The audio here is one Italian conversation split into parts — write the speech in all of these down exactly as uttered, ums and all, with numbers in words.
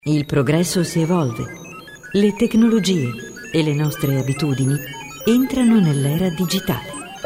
Il progresso si evolve, le tecnologie e le nostre abitudini entrano nell'era digitale.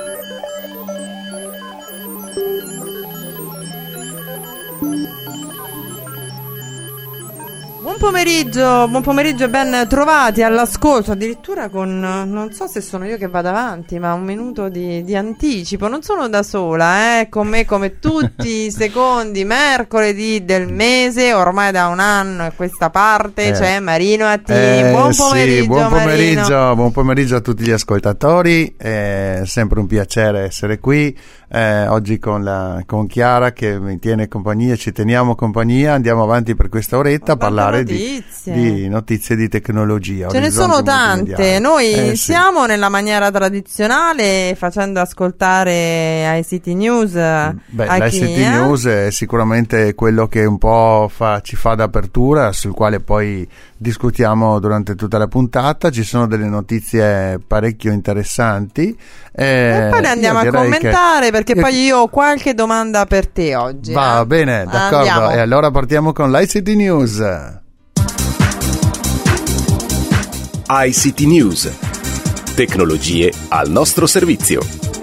Buon pomeriggio, buon pomeriggio e ben trovati all'ascolto, addirittura con, non so se sono io che vado avanti, ma un minuto di, di anticipo. Non sono da sola, eh, con me come tutti i secondi mercoledì del mese, ormai da un anno a questa parte, eh. c'è Marino Attini. Eh, buon pomeriggio, sì, buon pomeriggio, Marino. Buon pomeriggio a tutti gli ascoltatori, è sempre un piacere essere qui. Eh, oggi con, la, con Chiara che mi tiene compagnia, ci teniamo compagnia, andiamo avanti per questa oretta a parlare notizie. Di, di notizie di tecnologia. Ce ne sono tante, noi eh, iniziamo sì. nella maniera tradizionale facendo ascoltare I C T News. Beh, l'I C T eh? News è sicuramente quello che un po' fa, ci fa d'apertura, sul quale poi discutiamo durante tutta la puntata. Ci sono delle notizie parecchio interessanti eh, e poi le andiamo a commentare che... perché poi io ho qualche domanda per te oggi. Va eh? bene, d'accordo. Andiamo. E allora partiamo con l'I C T News. I C T News. Tecnologie al nostro servizio.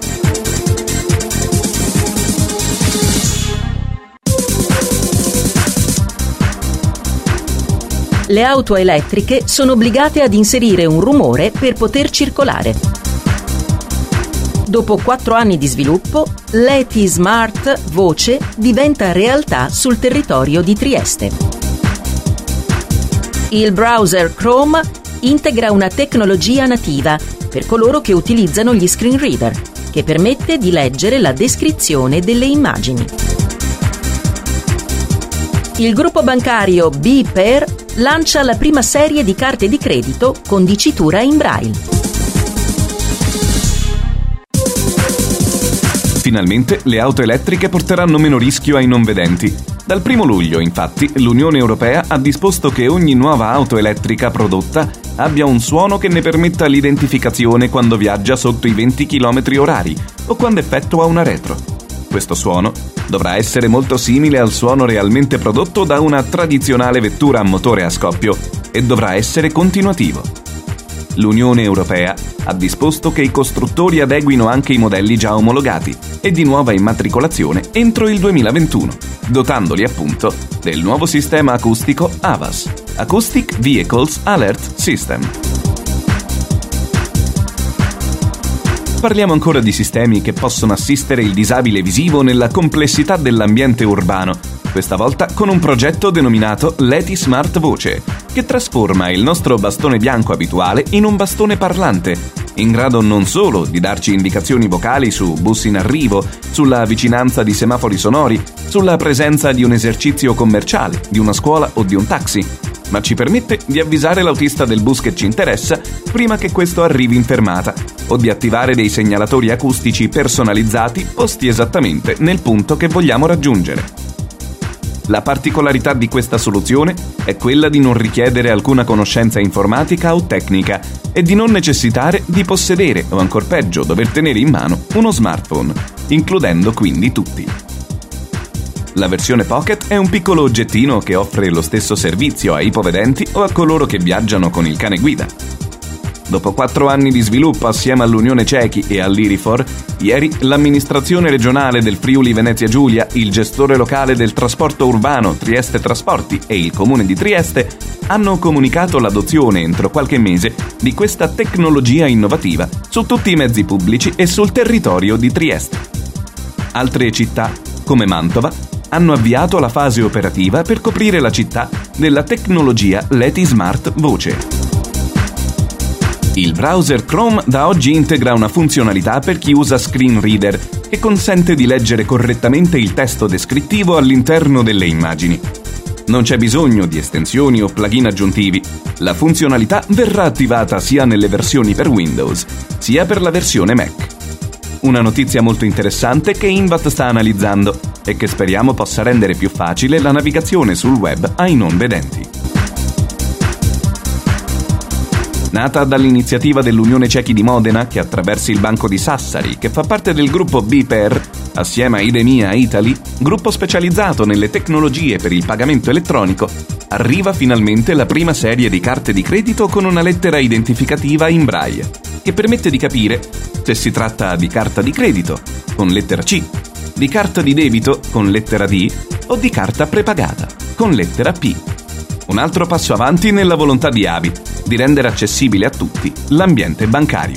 Le auto elettriche sono obbligate ad inserire un rumore per poter circolare. Dopo quattro anni di sviluppo, l'E T I Smart Voce diventa realtà sul territorio di Trieste. Il browser Chrome integra una tecnologia nativa per coloro che utilizzano gli screen reader, che permette di leggere la descrizione delle immagini. Il gruppo bancario BPER lancia la prima serie di carte di credito con dicitura in braille. Finalmente le auto elettriche porteranno meno rischio ai non vedenti. Dal primo luglio, infatti, l'Unione Europea ha disposto che ogni nuova auto elettrica prodotta abbia un suono che ne permetta l'identificazione quando viaggia sotto i venti chilometri orari o quando effettua una retro. Questo suono dovrà essere molto simile al suono realmente prodotto da una tradizionale vettura a motore a scoppio e dovrà essere continuativo. L'Unione Europea ha disposto che i costruttori adeguino anche i modelli già omologati e di nuova immatricolazione entro il duemilaventuno, dotandoli appunto del nuovo sistema acustico A V A S, Acoustic Vehicles Alert System. Parliamo ancora di sistemi che possono assistere il disabile visivo nella complessità dell'ambiente urbano, questa volta con un progetto denominato l'E T I Smart Voce, che trasforma il nostro bastone bianco abituale in un bastone parlante, in grado non solo di darci indicazioni vocali su bus in arrivo, sulla vicinanza di semafori sonori, sulla presenza di un esercizio commerciale, di una scuola o di un taxi, ma ci permette di avvisare l'autista del bus che ci interessa prima che questo arrivi in fermata, o di attivare dei segnalatori acustici personalizzati posti esattamente nel punto che vogliamo raggiungere. La particolarità di questa soluzione è quella di non richiedere alcuna conoscenza informatica o tecnica e di non necessitare di possedere o ancor peggio dover tenere in mano uno smartphone, includendo quindi tutti. La versione Pocket è un piccolo oggettino che offre lo stesso servizio ai ipovedenti o a coloro che viaggiano con il cane guida. Dopo quattro anni di sviluppo assieme all'Unione Cechi e all'Irifor, ieri l'amministrazione regionale del Friuli Venezia Giulia, il gestore locale del trasporto urbano Trieste Trasporti e il comune di Trieste hanno comunicato l'adozione entro qualche mese di questa tecnologia innovativa su tutti i mezzi pubblici e sul territorio di Trieste. Altre città, come Mantova, hanno avviato la fase operativa per coprire la città della tecnologia l'E T I Smart Voce. Il browser Chrome da oggi integra una funzionalità per chi usa screen reader che consente di leggere correttamente il testo descrittivo all'interno delle immagini. Non c'è bisogno di estensioni o plugin aggiuntivi. La funzionalità verrà attivata sia nelle versioni per Windows, sia per la versione Mac. Una notizia molto interessante che Invat sta analizzando e che speriamo possa rendere più facile la navigazione sul web ai non vedenti. Nata dall'iniziativa dell'Unione Cechi di Modena, che attraverso il Banco di Sassari, che fa parte del gruppo BPER, assieme a Idemia Italy, gruppo specializzato nelle tecnologie per il pagamento elettronico, arriva finalmente la prima serie di carte di credito con una lettera identificativa in braille, che permette di capire se si tratta di carta di credito, con lettera C, di carta di debito, con lettera D, o di carta prepagata, con lettera P. Un altro passo avanti nella volontà di A V I di rendere accessibile a tutti l'ambiente bancario.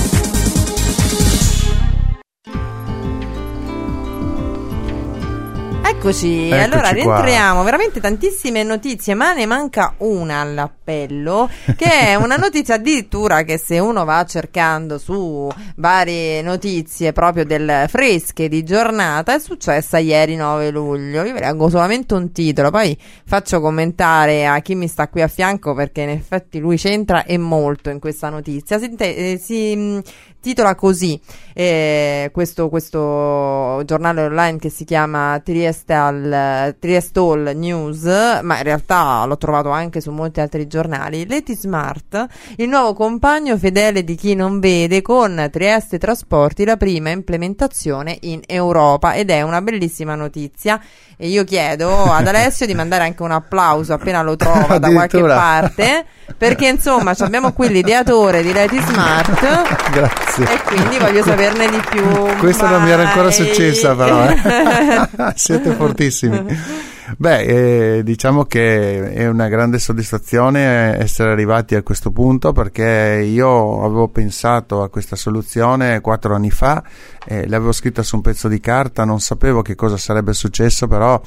Eccoci, Eccoci allora qua. rientriamo, veramente tantissime notizie, ma ne manca una all'appello, che è una notizia addirittura che se uno va cercando su varie notizie proprio del fresche di giornata, è successa ieri nove luglio. Io vi leggo solamente un titolo, poi faccio commentare a chi mi sta qui a fianco, perché in effetti lui c'entra e molto in questa notizia. Si, eh, si mh, titola così eh, questo, questo giornale online che si chiama Triestal, Triestol News, ma in realtà l'ho trovato anche su molti altri giornali. Letismart, il nuovo compagno fedele di chi non vede, con Trieste Trasporti la prima implementazione in Europa, ed è una bellissima notizia. E io chiedo ad Alessio di mandare anche un applauso appena lo trova da qualche parte, perché insomma abbiamo qui l'ideatore di Letismart. Grazie. E quindi voglio saperne di più. Questa Vai. non mi era ancora successa, però eh. Siete fortissimi. Beh, eh, diciamo che è una grande soddisfazione essere arrivati a questo punto, perché io avevo pensato a questa soluzione quattro anni fa, eh, l'avevo scritta su un pezzo di carta, non sapevo che cosa sarebbe successo, però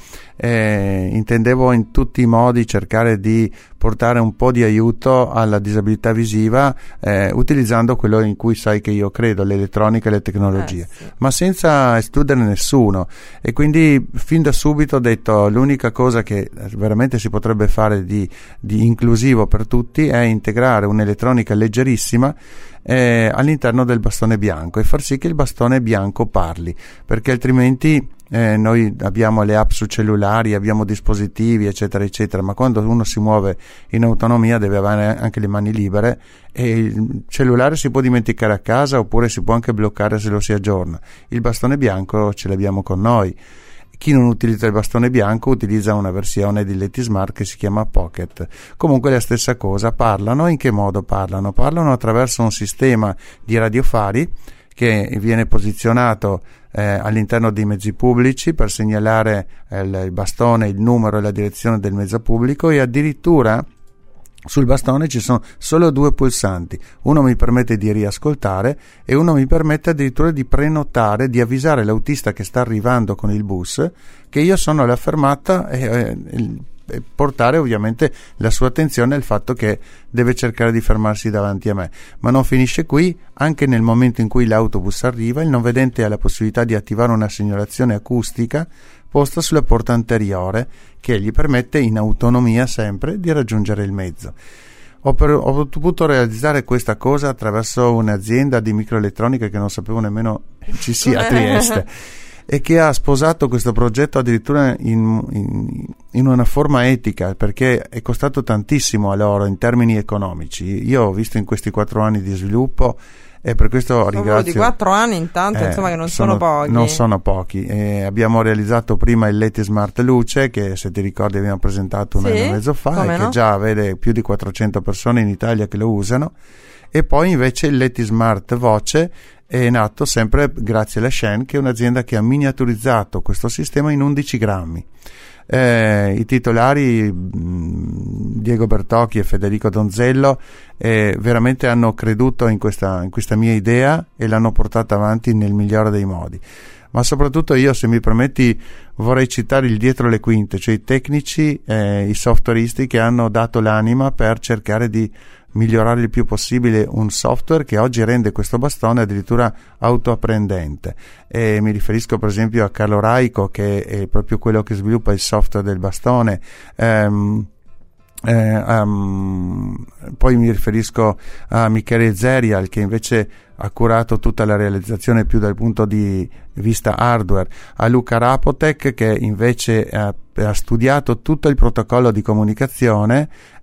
eh, intendevo in tutti i modi cercare di portare un po' di aiuto alla disabilità visiva, eh, utilizzando quello in cui sai che io credo, l'elettronica e le tecnologie, eh, sì. ma senza escludere nessuno. E quindi fin da subito ho detto, l'unica cosa che veramente si potrebbe fare di, di inclusivo per tutti è integrare un'elettronica leggerissima eh, all'interno del bastone bianco e far sì che il bastone bianco parli, perché altrimenti Eh, noi abbiamo le app su cellulari, abbiamo dispositivi eccetera eccetera, ma quando uno si muove in autonomia deve avere anche le mani libere, e il cellulare si può dimenticare a casa oppure si può anche bloccare se lo si aggiorna. Il bastone bianco ce l'abbiamo con noi. Chi non utilizza il bastone bianco utilizza una versione di Letismart che si chiama Pocket. Comunque la stessa cosa. Parlano. In che modo parlano? Parlano attraverso un sistema di radiofari che viene posizionato eh, all'interno dei mezzi pubblici per segnalare eh, il bastone, il numero e la direzione del mezzo pubblico, e addirittura sul bastone ci sono solo due pulsanti, uno mi permette di riascoltare e uno mi permette addirittura di prenotare, di avvisare l'autista che sta arrivando con il bus che io sono alla fermata e, e, e portare ovviamente la sua attenzione al fatto che deve cercare di fermarsi davanti a me. Ma non finisce qui. Anche nel momento in cui l'autobus arriva, il non vedente ha la possibilità di attivare una segnalazione acustica posta sulla porta anteriore, che gli permette in autonomia sempre di raggiungere il mezzo. Ho, per, ho potuto realizzare questa cosa attraverso un'azienda di microelettronica che non sapevo nemmeno ci sia a Trieste e che ha sposato questo progetto addirittura in, in, in una forma etica, perché è costato tantissimo a loro in termini economici. Io ho visto in questi quattro anni di sviluppo, e per questo ringrazio. Di quattro anni intanto, eh, insomma, che non sono, sono pochi. Non sono pochi. Eh, abbiamo realizzato prima il Letismart Luce, che se ti ricordi abbiamo presentato un sì, anno e mezzo fa, e no? che già vede più di quattrocento persone in Italia che lo usano. E poi invece il Letismart Voce è nato sempre grazie alla Shen, che è un'azienda che ha miniaturizzato questo sistema in undici grammi. Eh, i titolari mh, Diego Bertocchi e Federico Donzello eh, veramente hanno creduto in questa, in questa mia idea e l'hanno portata avanti nel migliore dei modi. Ma soprattutto io, se mi permetti, vorrei citare il dietro le quinte, cioè i tecnici, eh, i softwareisti che hanno dato l'anima per cercare di migliorare il più possibile un software che oggi rende questo bastone addirittura autoapprendente. E mi riferisco per esempio a Carlo Raico, che è proprio quello che sviluppa il software del bastone. Um, eh, um, poi mi riferisco a Michele Zerial, che invece ha curato tutta la realizzazione più dal punto di vista hardware, a Luca Rapotek, che invece ha, ha studiato tutto il protocollo di comunicazione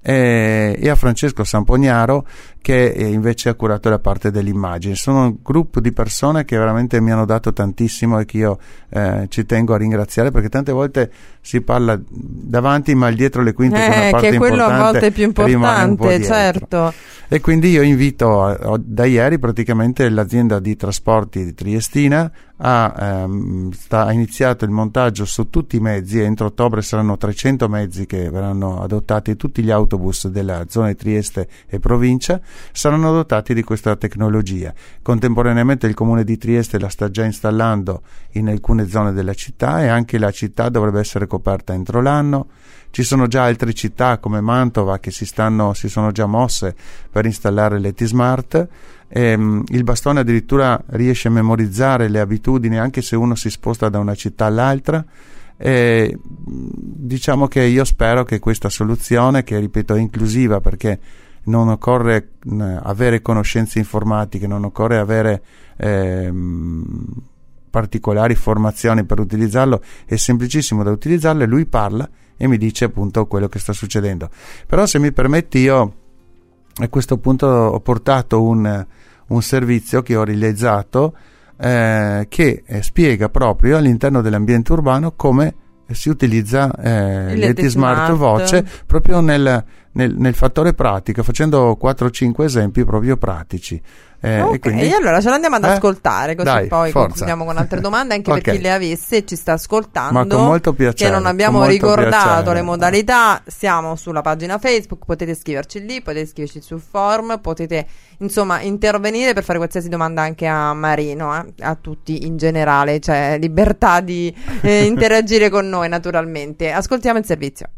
e, e a Francesco Sampognaro, che invece ha curato la parte dell'immagine. Sono un gruppo di persone che veramente mi hanno dato tantissimo e che io eh, ci tengo a ringraziare, perché tante volte si parla davanti ma il dietro le quinte, eh, che è una parte che quello importante, a volte è più importante, certo. E quindi io invito a, a, da ieri praticamente l'azienda di trasporti di Triestina ha, ehm, sta, ha iniziato il montaggio su tutti i mezzi. Entro ottobre saranno trecento mezzi che verranno adottati, tutti gli autobus della zona di Trieste e provincia saranno dotati di questa tecnologia. Contemporaneamente il comune di Trieste la sta già installando in alcune zone della città, e anche la città dovrebbe essere coperta entro l'anno. Ci sono già altre città come Mantova che si, stanno, si sono già mosse per installare l'E T Smart. Ehm, il bastone addirittura riesce a memorizzare le abitudini anche se uno si sposta da una città all'altra. E diciamo che io spero che questa soluzione, che ripeto è inclusiva perché non occorre mh, avere conoscenze informatiche, non occorre avere ehm, particolari formazioni per utilizzarlo, è semplicissimo da utilizzarlo, e lui parla e mi dice appunto quello che sta succedendo. Però se mi permetti, io a questo punto ho portato un, un servizio che ho realizzato eh, che eh, spiega proprio all'interno dell'ambiente urbano come si utilizza eh, l'E T Smart Voce, proprio nel, nel, nel fattore pratico, facendo quattro cinque esempi proprio pratici. Eh, ok, e quindi, allora ce l'andiamo ad eh? ascoltare, così Dai, poi forza. concludiamo con altre domande anche Okay. per chi le avesse e ci sta ascoltando. Ma con molto piacere, che non abbiamo con molto ricordato piacere. le modalità. Siamo sulla pagina Facebook, potete scriverci lì, potete scriverci sul forum, potete insomma intervenire per fare qualsiasi domanda anche a Marino, eh? A tutti in generale, c'è libertà di eh, interagire con noi naturalmente. Ascoltiamo il servizio.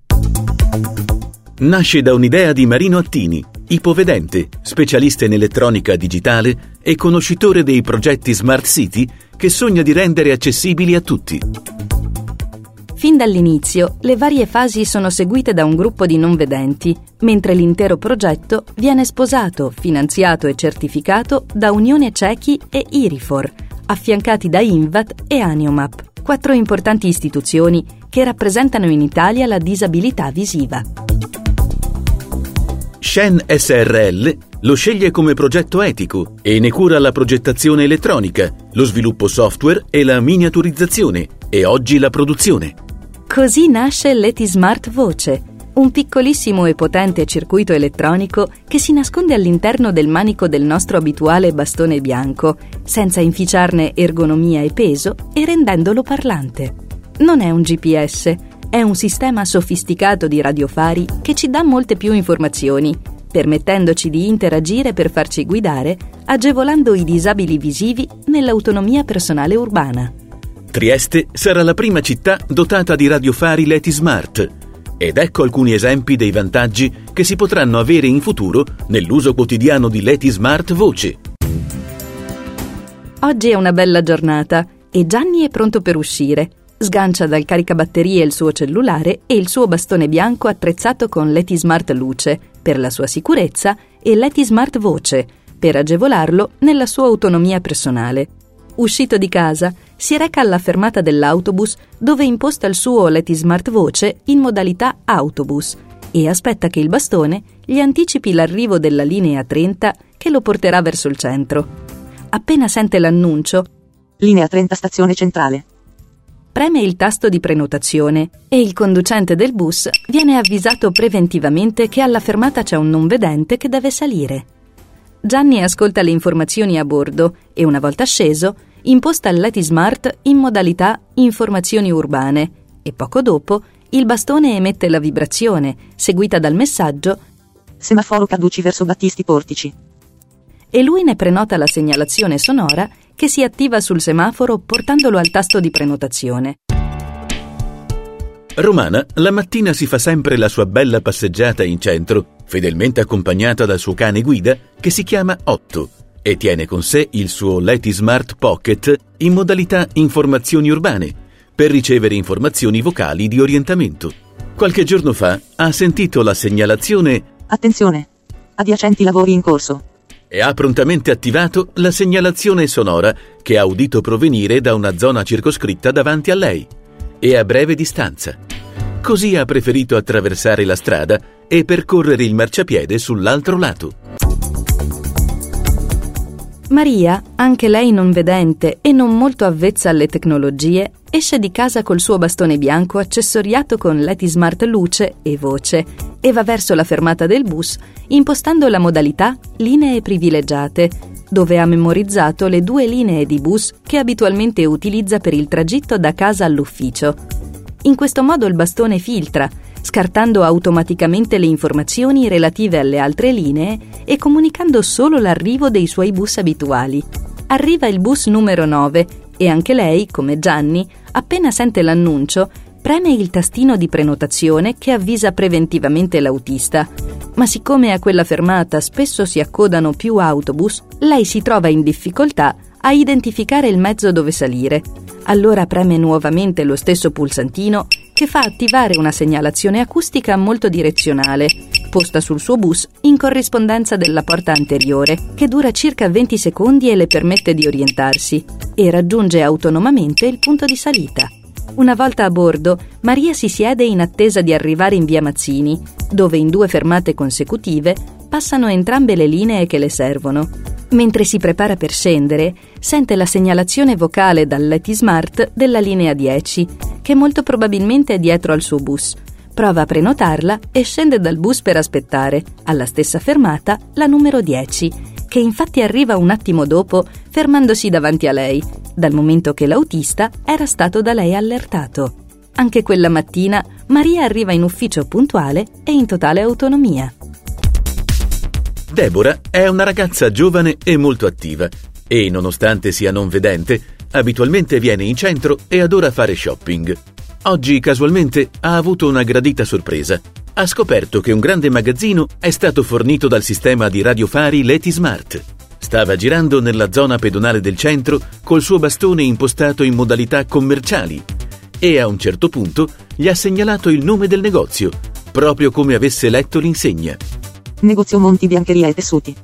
Nasce da un'idea di Marino Attini, ipovedente, specialista in elettronica digitale e conoscitore dei progetti Smart City che sogna di rendere accessibili a tutti. Fin dall'inizio, le varie fasi sono seguite da un gruppo di non vedenti, mentre l'intero progetto viene sposato, finanziato e certificato da Unione Ciechi e Irifor, affiancati da Invat e Aniomap, quattro importanti istituzioni che rappresentano in Italia la disabilità visiva. Shen S R L lo sceglie come progetto etico e ne cura la progettazione elettronica, lo sviluppo software e la miniaturizzazione, e oggi la produzione. Così nasce l'E T Smart Voce, un piccolissimo e potente circuito elettronico che si nasconde all'interno del manico del nostro abituale bastone bianco, senza inficiarne ergonomia e peso e rendendolo parlante. Non è un G P S, è un sistema sofisticato di radiofari che ci dà molte più informazioni, permettendoci di interagire per farci guidare, agevolando i disabili visivi nell'autonomia personale urbana. Trieste sarà la prima città dotata di radiofari L E T Smart. Ed ecco alcuni esempi dei vantaggi che si potranno avere in futuro nell'uso quotidiano di L E T Smart Voce. Oggi è una bella giornata e Gianni è pronto per uscire. Sgancia dal caricabatterie il suo cellulare e il suo bastone bianco attrezzato con l'E T Smart Luce per la sua sicurezza e l'E T Smart Voce per agevolarlo nella sua autonomia personale. Uscito di casa, si reca alla fermata dell'autobus dove imposta il suo L E T Smart Voce in modalità autobus e aspetta che il bastone gli anticipi l'arrivo della linea trenta che lo porterà verso il centro. Appena sente l'annuncio, linea trenta stazione centrale, preme il tasto di prenotazione e il conducente del bus viene avvisato preventivamente che alla fermata c'è un non vedente che deve salire. Gianni ascolta le informazioni a bordo e, una volta sceso, imposta l'E T Smart in modalità informazioni urbane e poco dopo il bastone emette la vibrazione, seguita dal messaggio semaforo caduci verso Battisti Portici. E lui ne prenota la segnalazione sonora che si attiva sul semaforo portandolo al tasto di prenotazione. Romana la mattina si fa sempre la sua bella passeggiata in centro, fedelmente accompagnata dal suo cane guida che si chiama Otto e tiene con sé il suo L E T Smart Pocket in modalità informazioni urbane per ricevere informazioni vocali di orientamento. Qualche giorno fa ha sentito la segnalazione attenzione, adiacenti lavori in corso, e ha prontamente attivato la segnalazione sonora che ha udito provenire da una zona circoscritta davanti a lei e a breve distanza. Così ha preferito attraversare la strada e percorrere il marciapiede sull'altro lato. Maria, anche lei non vedente e non molto avvezza alle tecnologie, esce di casa col suo bastone bianco accessoriato con Letysmart luce e voce e va verso la fermata del bus impostando la modalità linee privilegiate, dove ha memorizzato le due linee di bus che abitualmente utilizza per il tragitto da casa all'ufficio. In questo modo il bastone filtra, scartando automaticamente le informazioni relative alle altre linee e comunicando solo l'arrivo dei suoi bus abituali. Arriva il bus numero nove e anche lei, come Gianni, appena sente l'annuncio, preme il tastino di prenotazione che avvisa preventivamente l'autista. Ma siccome a quella fermata spesso si accodano più autobus, lei si trova in difficoltà a identificare il mezzo dove salire. Allora preme nuovamente lo stesso pulsantino che fa attivare una segnalazione acustica molto direzionale, posta sul suo bus in corrispondenza della porta anteriore, che dura circa venti secondi e le permette di orientarsi, e raggiunge autonomamente il punto di salita. Una volta a bordo, Maria si siede in attesa di arrivare in via Mazzini, dove in due fermate consecutive passano entrambe le linee che le servono. Mentre si prepara per scendere, sente la segnalazione vocale dal Letysmart della linea dieci, che molto probabilmente è dietro al suo bus. Prova a prenotarla e scende dal bus per aspettare, alla stessa fermata, la numero dieci, che infatti arriva un attimo dopo, fermandosi davanti a lei, dal momento che l'autista era stato da lei allertato. Anche quella mattina Maria arriva in ufficio puntuale e in totale autonomia. Deborah è una ragazza giovane e molto attiva e, nonostante sia non vedente, abitualmente viene in centro e adora fare shopping. Oggi, casualmente, ha avuto una gradita sorpresa. Ha scoperto che un grande magazzino è stato fornito dal sistema di radiofari Letysmart. Stava girando nella zona pedonale del centro col suo bastone impostato in modalità commerciali e a un certo punto gli ha segnalato il nome del negozio, proprio come avesse letto l'insegna. Negozio Monti Biancheria e Tessuti.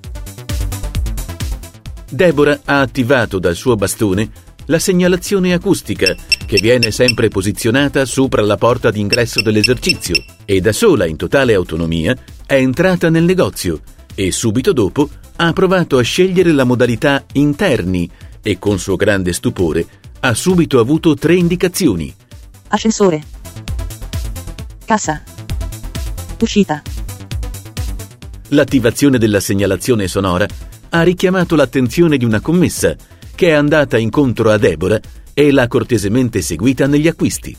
Deborah ha attivato dal suo bastone la segnalazione acustica che viene sempre posizionata sopra la porta d'ingresso dell'esercizio e da sola, in totale autonomia, è entrata nel negozio e subito dopo ha provato a scegliere la modalità interni e con suo grande stupore ha subito avuto tre indicazioni. Ascensore. Cassa. Uscita. L'attivazione della segnalazione sonora ha richiamato l'attenzione di una commessa che è andata incontro a Deborah e l'ha cortesemente seguita negli acquisti.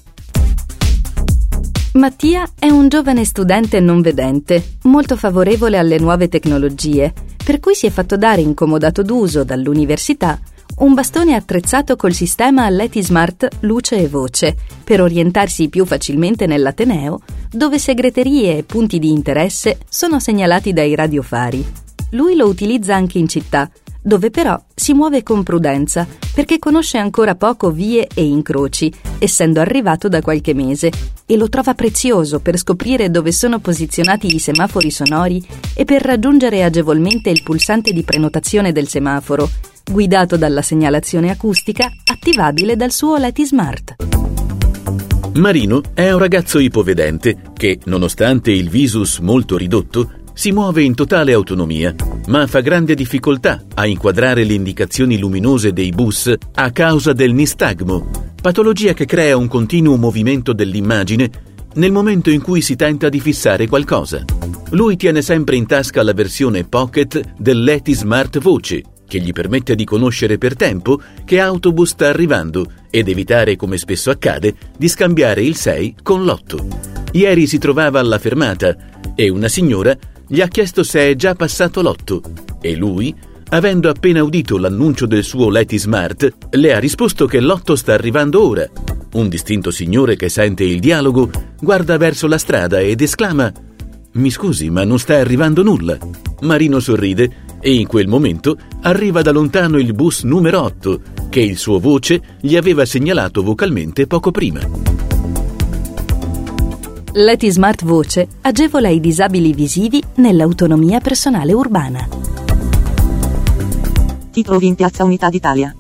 Mattia è un giovane studente non vedente, molto favorevole alle nuove tecnologie, per cui si è fatto dare in comodato d'uso dall'università un bastone attrezzato col sistema Letysmart luce e voce per orientarsi più facilmente nell'Ateneo, dove segreterie e punti di interesse sono segnalati dai radiofari. Lui lo utilizza anche in città, dove però si muove con prudenza perché conosce ancora poco vie e incroci, essendo arrivato da qualche mese, e lo trova prezioso per scoprire dove sono posizionati i semafori sonori e per raggiungere agevolmente il pulsante di prenotazione del semaforo, guidato dalla segnalazione acustica attivabile dal suo Letysmart. Marino è un ragazzo ipovedente che, nonostante il visus molto ridotto, si muove in totale autonomia, ma fa grande difficoltà a inquadrare le indicazioni luminose dei bus a causa del nistagmo, patologia che crea un continuo movimento dell'immagine nel momento in cui si tenta di fissare qualcosa. Lui tiene sempre in tasca la versione Pocket del Letysmart Voce, che gli permette di conoscere per tempo che autobus sta arrivando ed evitare, come spesso accade, di scambiare il sei con l'otto. Ieri si trovava alla fermata e una signora gli ha chiesto se è già passato l'otto e lui, avendo appena udito l'annuncio del suo Letysmart, le ha risposto che l'otto sta arrivando ora. Un distinto signore che sente il dialogo guarda verso la strada ed esclama: «Mi scusi, ma non sta arrivando nulla». Marino sorride e in quel momento arriva da lontano il bus numero otto che il suo voce gli aveva segnalato vocalmente poco prima. Letysmart Voce agevola i disabili visivi nell'autonomia personale urbana. Ti trovi in Piazza Unità d'Italia.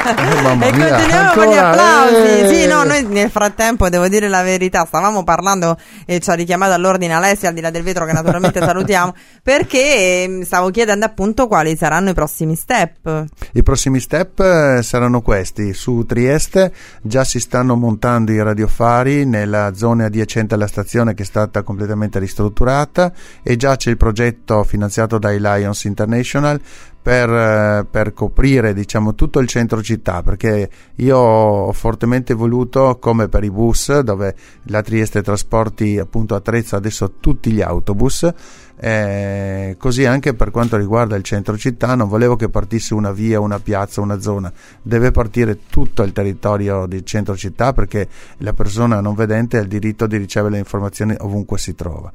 Eh, mamma e mia, continuiamo ancora, con gli applausi. eh. Sì, no, noi nel frattempo devo dire la verità, stavamo parlando e ci ha richiamato all'ordine Alessia, al di là del vetro, che naturalmente salutiamo, perché eh, stavo chiedendo appunto quali saranno i prossimi step. I prossimi step eh, saranno questi. Su Trieste già si stanno montando i radiofari nella zona adiacente alla stazione, che è stata completamente ristrutturata, e già c'è il progetto finanziato dai Lions International per, per coprire, diciamo, tutto il centro città, perché io ho fortemente voluto, come per i bus, dove la Trieste Trasporti appunto attrezza adesso tutti gli autobus, eh, così anche per quanto riguarda il centro città non volevo che partisse una via, una piazza, una zona, deve partire tutto il territorio del centro città, perché la persona non vedente ha il diritto di ricevere le informazioni ovunque si trova.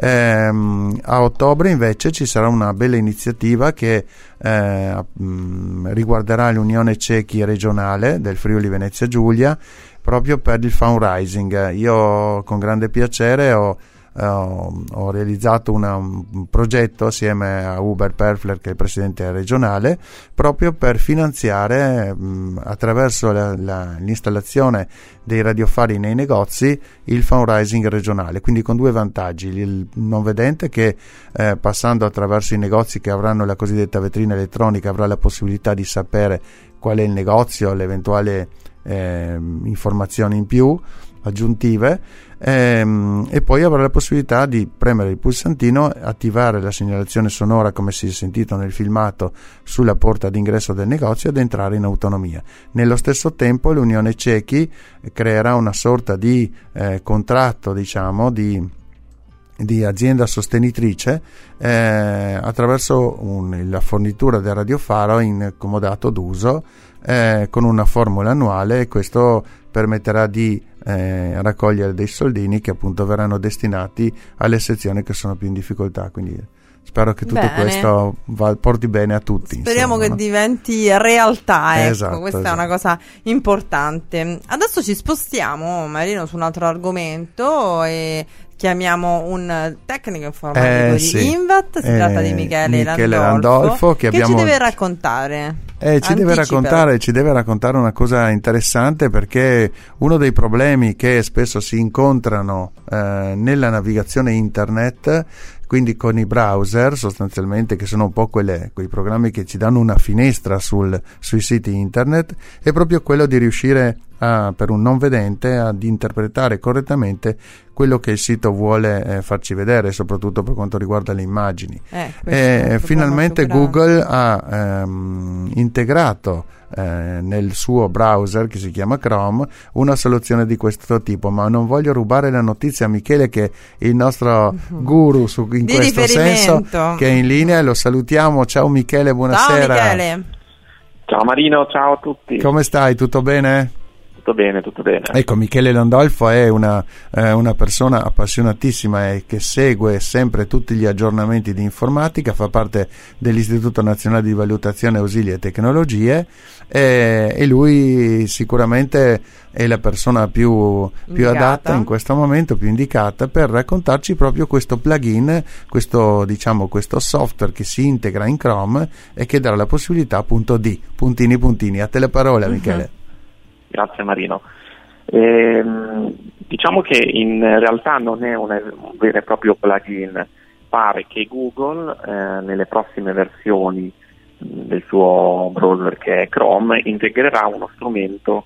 Ehm, a ottobre invece ci sarà una bella iniziativa che eh, mh, riguarderà l'Unione Cechi regionale del Friuli Venezia Giulia, proprio per il fundraising. Io con grande piacere ho Ho, ho realizzato una, un progetto assieme a Uber Perfler, che è il presidente regionale, proprio per finanziare mh, attraverso la, la, l'installazione dei radiofari nei negozi il fundraising regionale, quindi con due vantaggi: il non vedente che eh, passando attraverso i negozi che avranno la cosiddetta vetrina elettronica avrà la possibilità di sapere qual è il negozio, le eventuali eh, informazioni in più aggiuntive, ehm, e poi avrà la possibilità di premere il pulsantino, attivare la segnalazione sonora, come si è sentito nel filmato, sulla porta d'ingresso del negozio ed entrare in autonomia. Nello stesso tempo l'Unione Cechi creerà una sorta di eh, contratto, diciamo, di di azienda sostenitrice eh, attraverso un, la fornitura del radiofaro in comodato d'uso eh, con una formula annuale, e questo permetterà di eh, raccogliere dei soldini che appunto verranno destinati alle sezioni che sono più in difficoltà. Quindi spero che tutto bene. questo va, porti bene a tutti. Speriamo insomma, che no? diventi realtà, ecco, esatto, questa esatto. è una cosa importante. Adesso ci spostiamo, Marino, su un altro argomento e chiamiamo un tecnico informatico eh, di sì. Invat. Si eh, tratta di Michele, Michele Landolfo, Landolfo, che, che abbiamo... ci deve raccontare. Eh, ci, deve raccontare, ci deve raccontare una cosa interessante, perché uno dei problemi che spesso si incontrano eh, nella navigazione internet, quindi con i browser sostanzialmente, che sono un po' quelle, quei programmi che ci danno una finestra sul, sui siti internet, è proprio quello di riuscire a, per un non vedente, ad interpretare correttamente quello che il sito vuole eh, farci vedere, soprattutto per quanto riguarda le immagini. Eh, e finalmente Google ha ehm, integrato eh, nel suo browser, che si chiama Chrome, una soluzione di questo tipo. Ma non voglio rubare la notizia a Michele, che è il nostro guru su, in di questo senso, che è in linea. Lo salutiamo. Ciao Michele, buonasera. Ciao Michele. Ciao Marino, ciao a tutti. Come stai? Tutto bene? Tutto bene, tutto bene. Ecco, Michele Landolfo è una, eh, una persona appassionatissima e che segue sempre tutti gli aggiornamenti di informatica, fa parte dell'Istituto Nazionale di Valutazione Ausili e Tecnologie, e, e lui sicuramente è la persona più, più adatta in questo momento, più indicata per raccontarci proprio questo plugin, questo, diciamo, questo software che si integra in Chrome e che darà la possibilità appunto di puntini puntini. A te la parola, Michele. Uh-huh. Grazie Marino. Eh, diciamo che in realtà non è un, un vero e proprio plugin. Pare che Google eh, nelle prossime versioni del suo browser, che è Chrome, integrerà uno strumento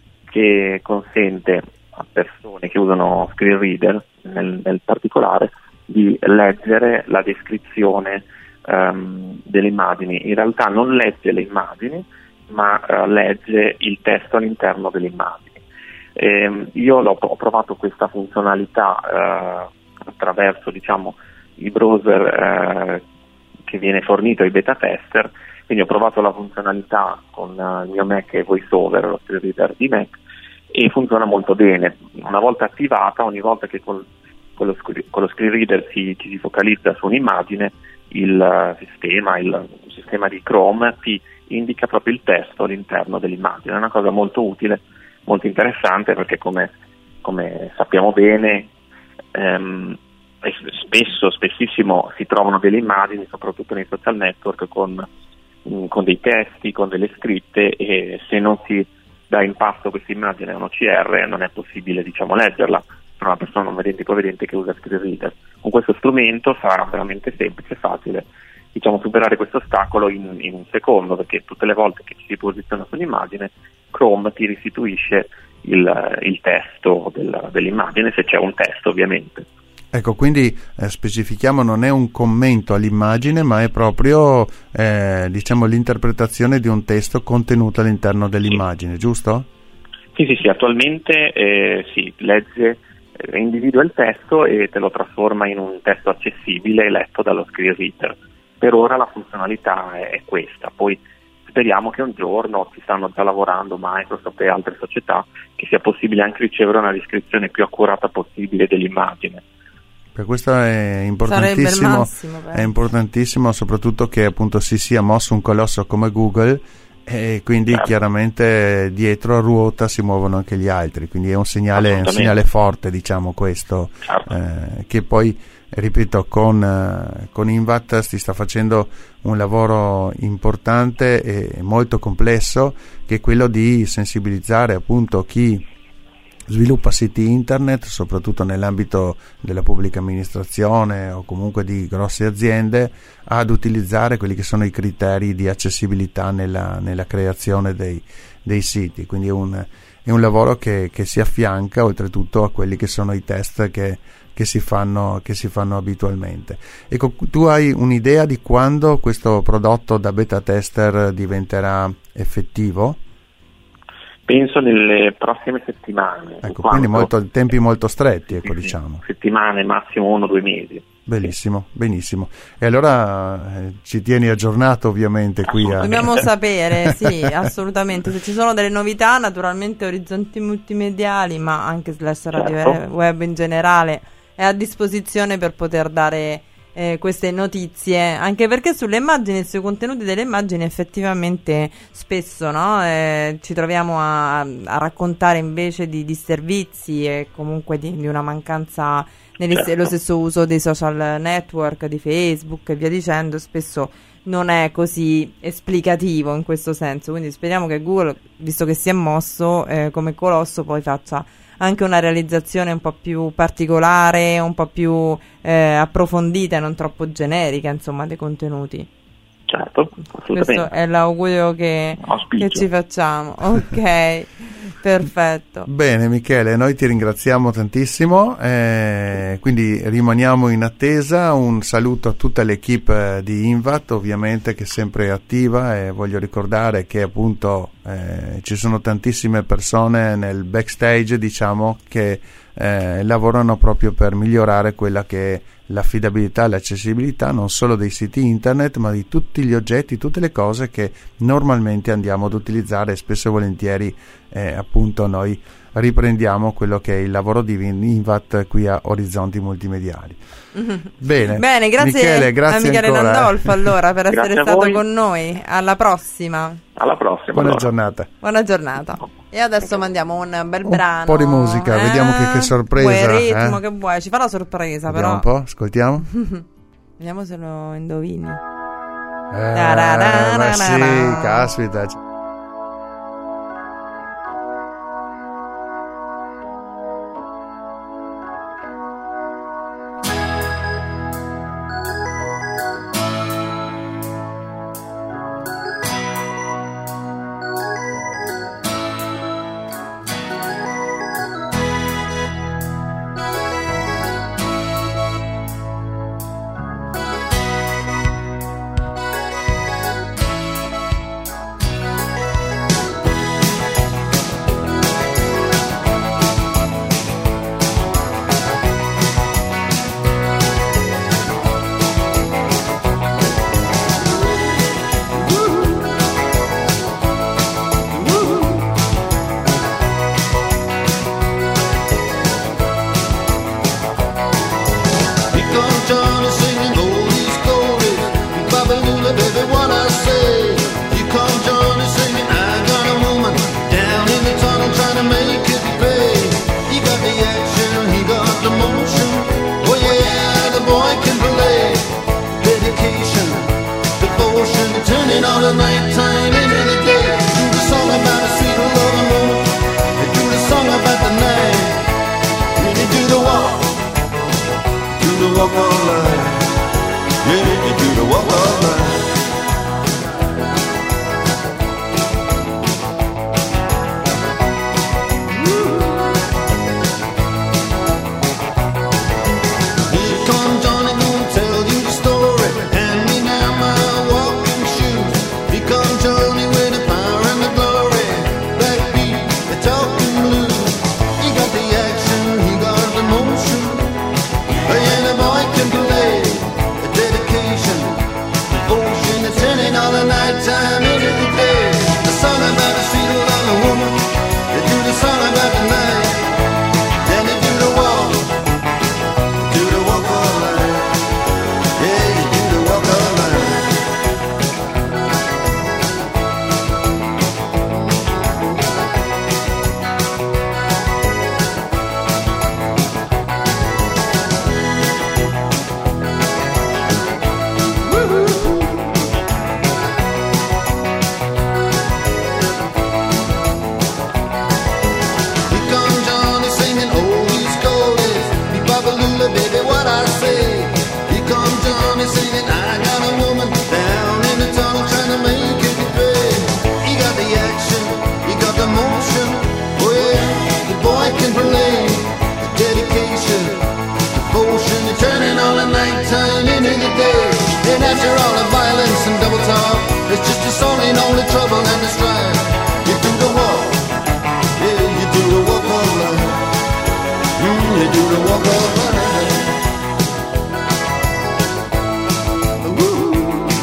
che consente a persone che usano screen reader nel, nel particolare di leggere la descrizione um, delle immagini. In realtà non legge le immagini, ma uh, legge il testo all'interno delle immagini. Eh, io l'ho, ho provato questa funzionalità uh, attraverso, diciamo, il browser uh, che viene fornito ai beta tester, quindi ho provato la funzionalità con uh, il mio Mac e VoiceOver, lo screen reader di Mac, e funziona molto bene. Una volta attivata, ogni volta che col, con, lo, con lo screen reader si, ci si focalizza su un'immagine, il uh, sistema, il, il sistema di Chrome ti indica proprio il testo all'interno dell'immagine. È una cosa molto utile, molto interessante, perché come, come sappiamo bene ehm, spesso, spessissimo si trovano delle immagini, soprattutto nei social network, con mh, con dei testi, con delle scritte, e se non si dà in pasto questa immagine a un O C R non è possibile, diciamo, leggerla per una persona non vedente ipovedente che usa Screen Reader. Con questo strumento sarà veramente semplice, facile, diciamo, superare questo ostacolo in, in un secondo, perché tutte le volte che ci si posiziona sull'immagine Chrome ti restituisce il, il testo del, dell'immagine, se c'è un testo ovviamente. Ecco, quindi eh, specifichiamo, non è un commento all'immagine, ma è proprio eh, diciamo l'interpretazione di un testo contenuto all'interno dell'immagine, sì. Giusto? Sì, sì, sì, attualmente eh, sì, legge, eh, individua il testo e te lo trasforma in un testo accessibile e letto dallo screen reader. Per ora la funzionalità è, è questa, poi speriamo che un giorno, ci stanno già lavorando Microsoft e altre società, che sia possibile anche ricevere una descrizione più accurata possibile dell'immagine. Per questo è importantissimo, massimo, è importantissimo soprattutto che appunto si sia mosso un colosso come Google, e quindi certo. Chiaramente dietro a ruota si muovono anche gli altri, quindi è un segnale, un segnale forte, diciamo, questo, certo. eh, che poi, ripeto, con, eh, con Invat si sta facendo un lavoro importante e molto complesso, che è quello di sensibilizzare appunto chi sviluppa siti internet, soprattutto nell'ambito della pubblica amministrazione o comunque di grosse aziende, ad utilizzare quelli che sono i criteri di accessibilità nella, nella creazione dei, dei siti. Quindi è un, è un lavoro che, che si affianca oltretutto a quelli che sono i test che, che, si fanno, che si fanno abitualmente. Ecco, tu hai un'idea di quando questo prodotto da beta tester diventerà effettivo? Penso nelle prossime settimane. Ecco, quindi molto, tempi molto stretti, ecco, sì, diciamo. Settimane, massimo uno o due mesi. Benissimo, benissimo. E allora eh, ci tieni aggiornato ovviamente qui a... Dobbiamo sapere, sì, assolutamente. Se ci sono delle novità, naturalmente Orizzonti Multimediali, ma anche Slash Radio certo. Web in generale, è a disposizione per poter dare Eh, queste notizie, anche perché sulle immagini, sui contenuti delle immagini effettivamente spesso, no? eh, ci troviamo a, a raccontare invece di disservizi e comunque di, di una mancanza nello certo. stesso uso dei social network, di Facebook e via dicendo. Spesso non è così esplicativo in questo senso, quindi speriamo che Google, visto che si è mosso eh, come colosso, poi faccia anche una realizzazione un po' più particolare, un po' più eh, approfondita e non troppo generica, insomma, dei contenuti. Certo, assolutamente. Questo è l'augurio che, che ci facciamo. Ok, perfetto. Bene Michele, noi ti ringraziamo tantissimo, eh, quindi rimaniamo in attesa. Un saluto a tutta l'equipe di Invat, ovviamente, che è sempre attiva, e voglio ricordare che appunto eh, ci sono tantissime persone nel backstage, diciamo, che eh, lavorano proprio per migliorare quella che è l'affidabilità e l'accessibilità non solo dei siti internet, ma di tutti gli oggetti, tutte le cose che normalmente andiamo ad utilizzare, e spesso e volentieri eh, appunto noi riprendiamo quello che è il lavoro di Invat qui a Orizzonti Multimediali. Mm-hmm. Bene, Bene, grazie, Michele, grazie a Michele ancora, Landolfo allora per essere Grazie stato voi. con noi. Alla prossima. Alla prossima. Buona allora. giornata. Buona giornata. E adesso mandiamo un bel brano. Un po' di musica, eh? vediamo che, che sorpresa. Vuoi ritmo, eh? che vuoi? Ci fa la sorpresa, Vediamo però. un po', ascoltiamo. Vediamo se lo indovini. Eh, ma sì, caspita. Thank It's just the sun ain't only trouble and the strife. You do the walk, yeah, you do the walk of life. Mm, you do the walk of life. Woo.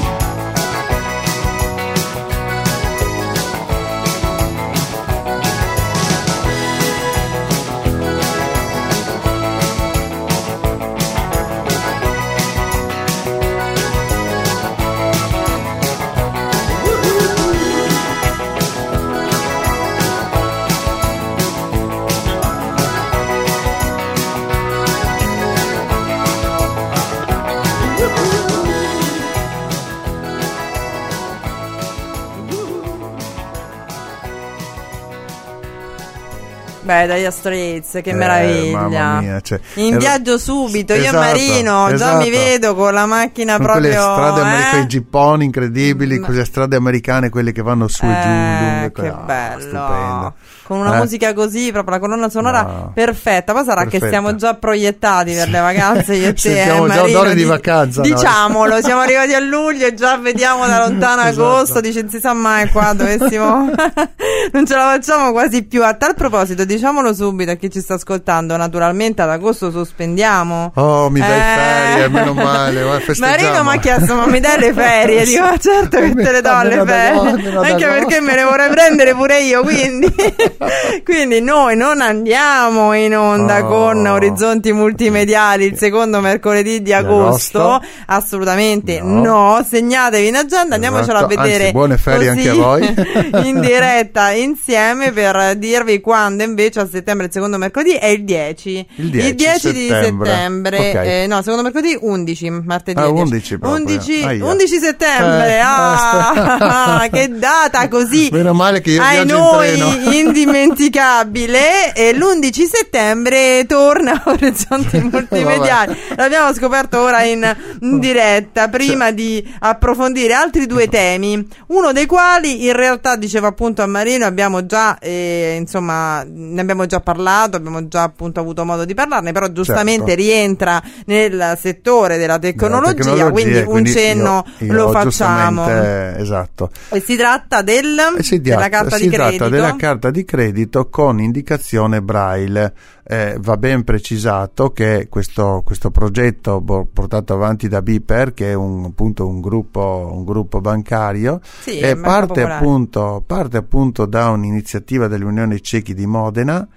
Beh, Dire Straits, che Eh, meraviglia. mamma mia, cioè, in ero- viaggio subito, io Esatto, e Marino, già esatto. mi vedo con la macchina Con proprio, quelle strade americane, eh? quei gipponi incredibili, Ma- quelle strade americane, quelle che vanno su e giù, Eh, lunghe, che quelle- ah, bello. stupendo. Con una Eh? musica così, proprio la colonna sonora No. perfetta. Poi sarà Perfetta. che siamo già proiettati per le vacanze io e te, Sentiamo eh, già Marino, odore di di- vacanza, noi. Diciamolo, siamo arrivati a luglio e già vediamo da lontano Esatto. agosto, dice non si sa mai qua dovessimo non ce la facciamo quasi più. A tal proposito, diciamolo subito a chi ci sta ascoltando, naturalmente ad agosto sospendiamo. Oh, mi dai Eh. ferie, meno male, guarda, festeggiamo. Marino mi ha chiesto ma mi dai le ferie? Dico "Ma certo che te le do le Almeno da ferie, no, almeno da anche no." perché me le vorrei prendere pure io, quindi quindi noi non andiamo in onda Oh. con Orizzonti Multimediali il secondo mercoledì di agosto, agosto. assolutamente No. no. Segnatevi in agenda, andiamocela Esatto. a vedere. Anzi, buone ferie così, anche a voi. in diretta insieme per dirvi quando invece a settembre il secondo mercoledì è il dieci. Il dieci di settembre. settembre, Ok. eh, no, secondo mercoledì undici, martedì Ah, è dieci. undici proprio. undici, Aia. undici settembre. Eh, ah, che data così. Meno male che io ai viaggio in noi treno. indimenticabile. E l'undici settembre torna a Orizzonti Multimediali. L'abbiamo scoperto ora in, in diretta prima di approfondire altri due temi, uno dei quali in realtà, diceva appunto a Marino, abbiamo già eh, insomma ne abbiamo già parlato, abbiamo già appunto avuto modo di parlarne, però giustamente Certo. rientra nel settore della tecnologia, Della tecnologia, quindi un quindi cenno io- io lo facciamo. giustamente, esatto. E si tratta del, Eh, si della tratta- carta si di tratta credito. della carta di credito con indicazione Braille. Eh, va ben precisato che questo, questo progetto bo- portato avanti da Biper, che è un, appunto un gruppo, un gruppo bancario, Sì, eh, Banca parte, Popolare. appunto, parte appunto da un'iniziativa dell'Unione Cechi di Modena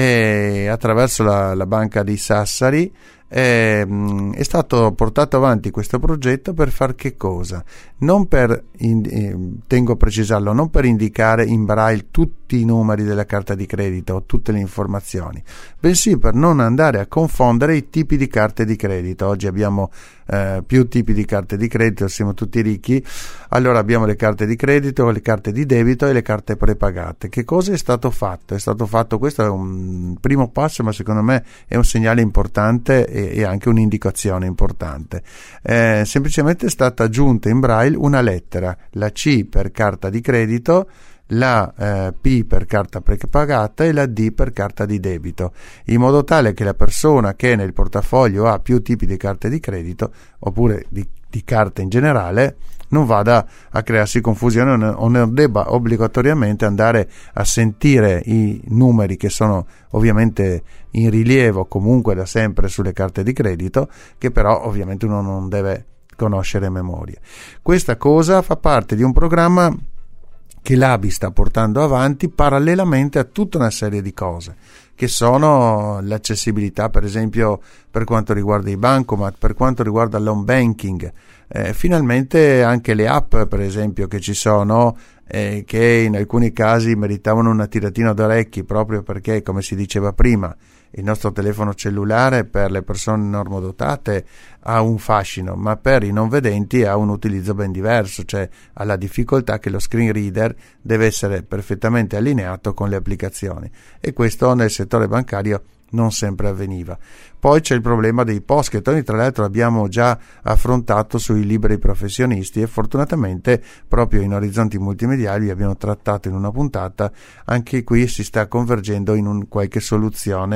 e attraverso la, la Banca di Sassari. Eh, mh, è stato portato avanti questo progetto per far che cosa? Non per, in, eh, tengo a precisarlo, non per indicare in braille tutti i numeri della carta di credito o tutte le informazioni, bensì per non andare a confondere i tipi di carte di credito. Oggi abbiamo eh, più tipi di carte di credito, siamo tutti ricchi, allora abbiamo le carte di credito, le carte di debito e le carte prepagate. Che cosa è stato fatto? È stato fatto, questo è un primo passo, ma secondo me è un segnale importante e, e anche un'indicazione importante. Eh, semplicemente è stata aggiunta in braille una lettera, la C per carta di credito, la eh, P per carta prepagata e la D per carta di debito, in modo tale che la persona che nel portafoglio ha più tipi di carte di credito oppure di, di carte in generale non vada a crearsi confusione o non debba obbligatoriamente andare a sentire i numeri che sono ovviamente in rilievo comunque da sempre sulle carte di credito, che però ovviamente uno non deve conoscere a memoria. Questa cosa fa parte di un programma che l'A B I sta portando avanti parallelamente a tutta una serie di cose, che sono l'accessibilità, per esempio per quanto riguarda i bancomat, per quanto riguarda l'home banking, eh, finalmente anche le app, per esempio, che ci sono, eh, che in alcuni casi meritavano una tiratina d'orecchi, proprio perché, come si diceva prima, il nostro telefono cellulare per le persone normodotate ha un fascino, ma per i non vedenti ha un utilizzo ben diverso, cioè ha la difficoltà che lo screen reader deve essere perfettamente allineato con le applicazioni, e questo nel settore bancario non sempre avveniva. Poi c'è il problema dei P O S, che noi tra l'altro abbiamo già affrontato sui liberi professionisti, e fortunatamente proprio in Orizzonti Multimediali abbiamo trattato in una puntata. Anche qui si sta convergendo in un qualche soluzione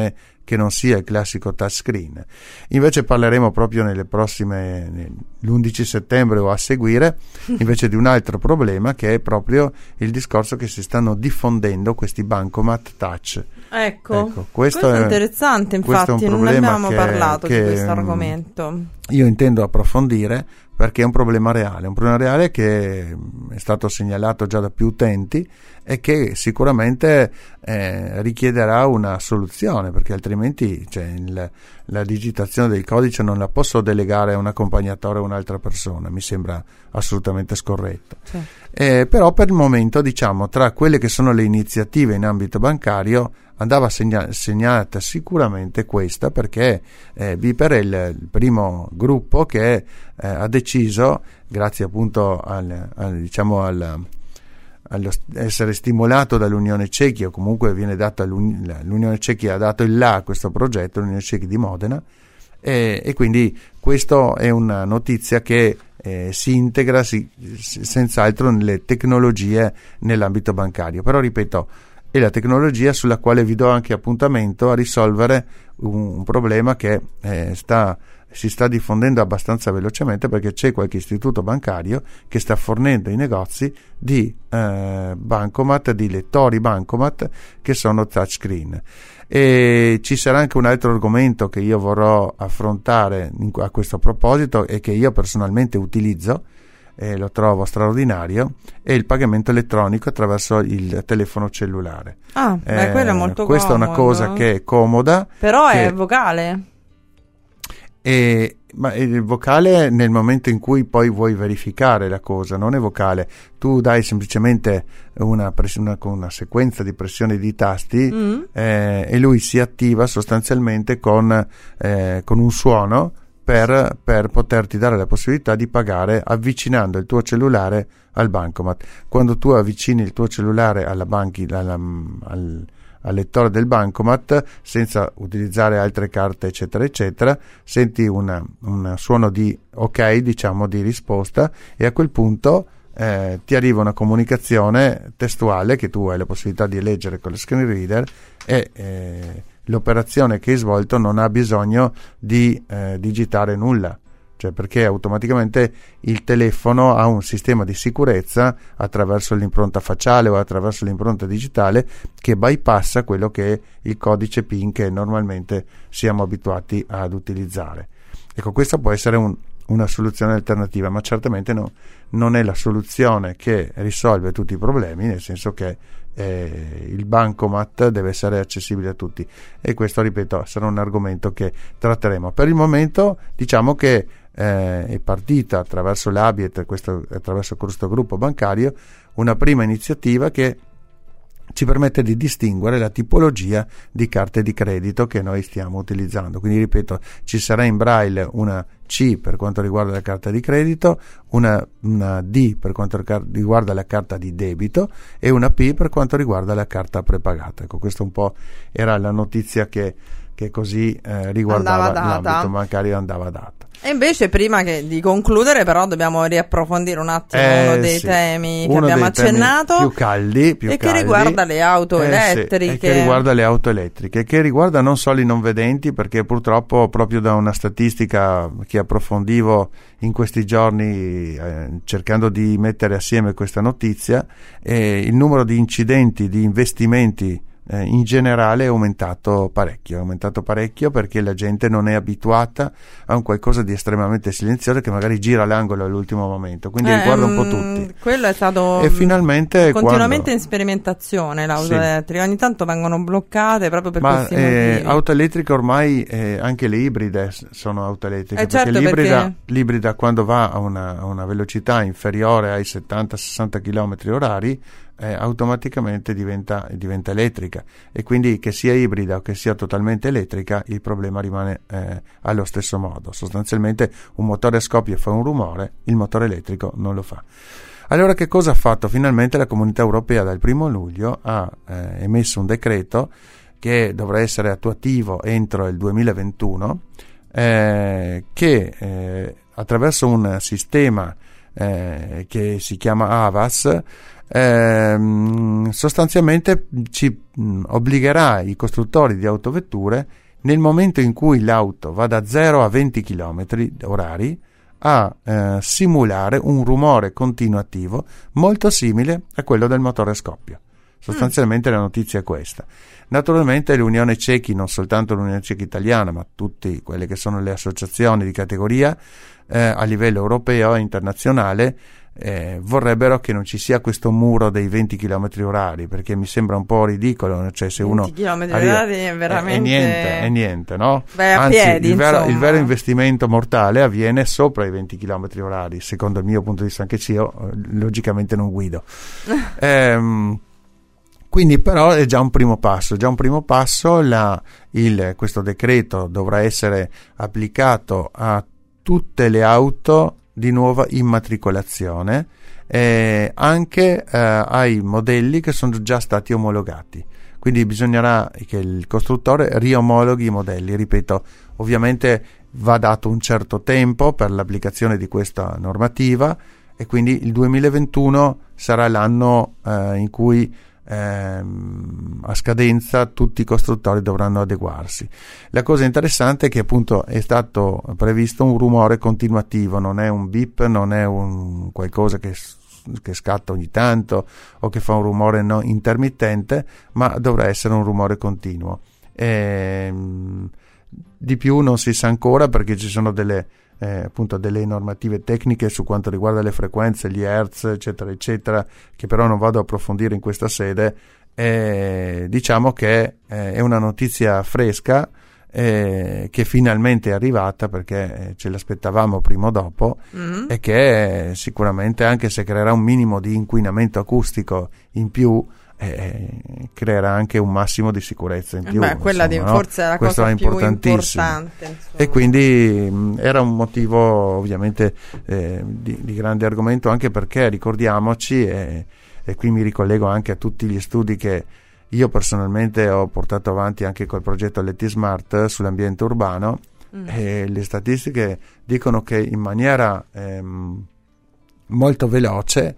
che non sia il classico touchscreen. Invece parleremo proprio nelle prossime, l'undici settembre o a seguire, invece di un altro problema, che è proprio il discorso che si stanno diffondendo questi bancomat touch. Ecco, ecco questo, questo è interessante, infatti non abbiamo che, parlato che, di questo argomento. Io intendo approfondire, perché è un problema reale, un problema reale che è stato segnalato già da più utenti e che sicuramente eh, richiederà una soluzione, perché altrimenti cioè, il, la digitazione del codice non la posso delegare a un accompagnatore o un'altra persona, mi sembra assolutamente scorretto. Sì. Eh, però per il momento, diciamo, tra quelle che sono le iniziative in ambito bancario andava segna- segnata sicuramente questa, perché eh, Viper è il, il primo gruppo che eh, ha deciso, grazie appunto al, al diciamo al allo essere stimolato dall'Unione Cechi, o comunque viene dato l'Unione Cechi ha dato il là a questo progetto, l'Unione Cechi di Modena, e, e quindi questo è una notizia che eh, si integra si, senz'altro nelle tecnologie nell'ambito bancario, però ripeto, è la tecnologia sulla quale vi do anche appuntamento a risolvere un, un problema che eh, sta, si sta diffondendo abbastanza velocemente, perché c'è qualche istituto bancario che sta fornendo i negozi di eh, bancomat, di lettori bancomat che sono touchscreen. E ci sarà anche un altro argomento che io vorrò affrontare in, a questo proposito e che io personalmente utilizzo, e lo trovo straordinario, è il pagamento elettronico attraverso il telefono cellulare. Ah, beh, eh, quello è molto questa comodo. È una cosa che è comoda, però che è vocale. E, ma il vocale nel momento in cui poi vuoi verificare la cosa, non è vocale, tu dai semplicemente una, press- una, una sequenza di pressioni di tasti mm. eh, e lui si attiva sostanzialmente con, eh, con un suono Per, per poterti dare la possibilità di pagare avvicinando il tuo cellulare al bancomat. Quando tu avvicini il tuo cellulare alla banchi, alla, al, al lettore del bancomat senza utilizzare altre carte eccetera eccetera, senti una, un suono di ok, diciamo di risposta, e a quel punto eh, ti arriva una comunicazione testuale che tu hai la possibilità di leggere con lo screen reader e eh, l'operazione che hai svolto non ha bisogno di eh, digitare nulla, cioè perché automaticamente il telefono ha un sistema di sicurezza attraverso l'impronta facciale o attraverso l'impronta digitale che bypassa quello che è il codice PIN che normalmente siamo abituati ad utilizzare. Ecco, questa può essere un, una soluzione alternativa, ma certamente no, non è la soluzione che risolve tutti i problemi, nel senso che Eh, il bancomat deve essere accessibile a tutti, e questo, ripeto, sarà un argomento che tratteremo. Per il momento diciamo che eh, è partita attraverso l'Abiet, questo, attraverso questo gruppo bancario, una prima iniziativa che ci permette di distinguere la tipologia di carte di credito che noi stiamo utilizzando. Quindi, ripeto, ci sarà in braille una C per quanto riguarda la carta di credito, una, una D per quanto riguarda la carta di debito e una P per quanto riguarda la carta prepagata. Ecco, questa un po' era la notizia che, che così eh, riguardava l'ambito bancario, andava data. E invece, prima che di concludere, però, dobbiamo riapprofondire un attimo eh, uno dei sì. temi uno che abbiamo accennato, più caldi, più e caldi, che riguarda le auto eh, elettriche. Sì, che riguarda le auto elettriche, che riguarda non solo i non vedenti, perché purtroppo, proprio da una statistica che approfondivo in questi giorni, eh, cercando di mettere assieme questa notizia, eh, il numero di incidenti, di investimenti Eh, in generale è aumentato parecchio, è aumentato parecchio perché la gente non è abituata a un qualcosa di estremamente silenzioso che magari gira l'angolo all'ultimo momento, quindi eh, riguarda un po' tutti. Quello è stato e finalmente continuamente quando... in sperimentazione l'auto sì. elettrica, ogni tanto vengono bloccate proprio per Ma, questi eh, motivi. auto elettriche ormai eh, anche le ibride sono auto elettriche, eh, perché, certo, l'ibrida, perché l'ibrida quando va a una, a una velocità inferiore ai settanta sessanta chilometri orari Eh, automaticamente diventa, diventa elettrica, e quindi che sia ibrida o che sia totalmente elettrica il problema rimane eh, allo stesso modo. Sostanzialmente un motore a scoppio fa un rumore, il motore elettrico non lo fa. Allora, che cosa ha fatto? Finalmente la Comunità Europea dal primo luglio ha eh, emesso un decreto che dovrà essere attuativo entro il duemilaventuno, eh, che eh, attraverso un sistema eh, che si chiama A V A S Eh, sostanzialmente ci mh, obbligherà i costruttori di autovetture nel momento in cui l'auto va da zero a venti chilometri orari a eh, simulare un rumore continuativo molto simile a quello del motore a scoppio. Sostanzialmente mm. la notizia è questa. Naturalmente l'Unione Cechi, non soltanto l'Unione Cechi italiana, ma tutte quelle che sono le associazioni di categoria eh, a livello europeo e internazionale eh, vorrebbero che non ci sia questo muro dei venti chilometri orari, perché mi sembra un po' ridicolo, cioè se uno venti chilometri orari è veramente è niente, è niente, no? Vai a Anzi, piedi, il vero, insomma. il vero investimento mortale avviene sopra i venti chilometri orari, secondo il mio punto di vista, anche se io logicamente non guido. ehm Quindi però è già un primo passo, già un primo passo la, il, questo decreto dovrà essere applicato a tutte le auto di nuova immatricolazione, eh, anche eh, ai modelli che sono già stati omologati. Quindi bisognerà che il costruttore riomologhi i modelli, ripeto, ovviamente va dato un certo tempo per l'applicazione di questa normativa e quindi il duemilaventuno sarà l'anno eh, in cui Ehm, a scadenza tutti i costruttori dovranno adeguarsi. La cosa interessante è che appunto è stato previsto un rumore continuativo, non è un beep, non è un qualcosa che, che scatta ogni tanto o che fa un rumore no intermittente, ma dovrà essere un rumore continuo. Ehm, di più non si sa ancora perché ci sono delle Eh, appunto delle normative tecniche su quanto riguarda le frequenze, gli hertz, eccetera eccetera, che però non vado a approfondire in questa sede. Eh, diciamo che eh, è una notizia fresca eh, che finalmente è arrivata, perché eh, ce l'aspettavamo prima o dopo, mm. e che eh, sicuramente, anche se creerà un minimo di inquinamento acustico in più, Eh, creerà anche un massimo di sicurezza in più. Beh, quella insomma, di, forse no? è la Questo cosa è più importantissimo. importante, insomma. E quindi mh, era un motivo ovviamente eh, di, di grande argomento, anche perché ricordiamoci, e, e qui mi ricollego anche a tutti gli studi che io personalmente ho portato avanti anche col progetto LetiSmart sull'ambiente urbano, mm. e le statistiche dicono che in maniera ehm, molto veloce